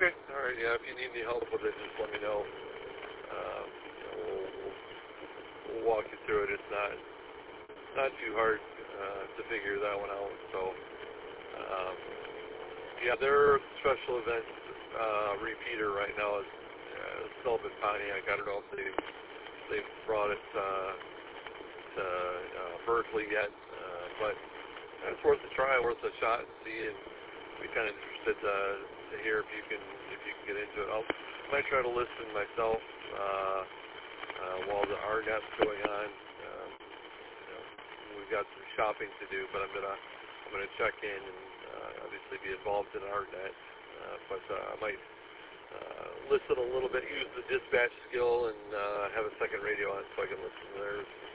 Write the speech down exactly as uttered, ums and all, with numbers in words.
Okay. All right. Yeah. If you need any help with it, just let me know. Um, you know we'll, we'll, we'll walk you through it. It's not not too hard uh, to figure that one out. So, um, yeah, their special event uh, repeater right now is uh, Sullivan Pontiac. I don't know if they've they've brought it uh, to uh, Berkeley yet, uh, but it's worth a try, worth a shot, and see. And be kind of interested uh, to hear if you can if you can get into it. I'll I might try to listen myself uh, uh, while the R NET's going on. Um, you know, we've got some shopping to do, but I'm gonna I'm gonna check in and uh, obviously be involved in R net. Uh, but uh, I might uh, listen a little bit, use the dispatch skill, and uh, have a second radio on so I can listen to theirs.